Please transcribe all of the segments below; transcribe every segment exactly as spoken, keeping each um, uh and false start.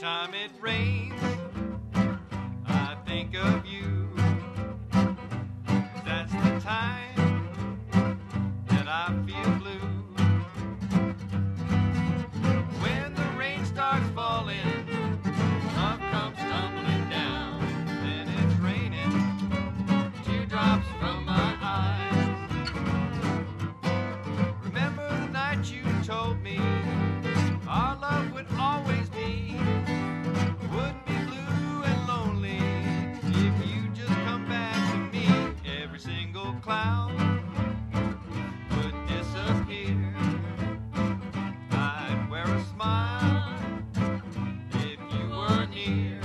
time it rains, I think of you. That's the time that I feel blue. When the rain starts falling, love comes tumbling down. Then it's raining, teardrops from my eyes. Remember the night you told me our love would always be, wouldn't be blue and lonely if you just come back to me. Every single cloud would disappear. I'd wear a smile if you were near.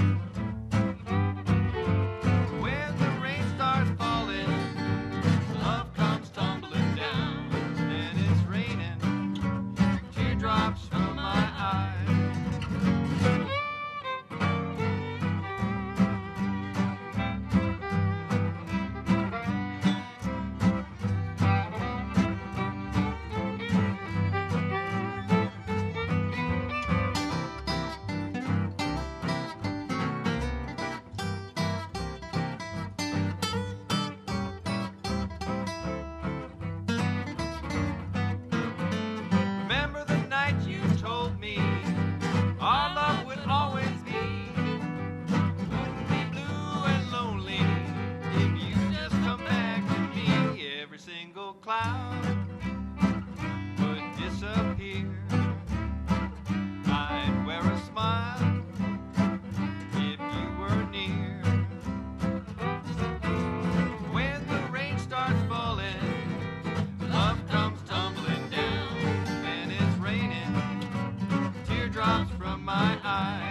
When the rain starts falling, love comes tumbling down. Then it's raining, teardrops from my eyes. Remember the night you told me our love would always be, wouldn't be blue and lonely if you just come back to me. Every single cloud would disappear. I'd wear a smile if you were near. When the rain starts falling, love comes tumbling down. Then it's raining, teardrops from my eyes.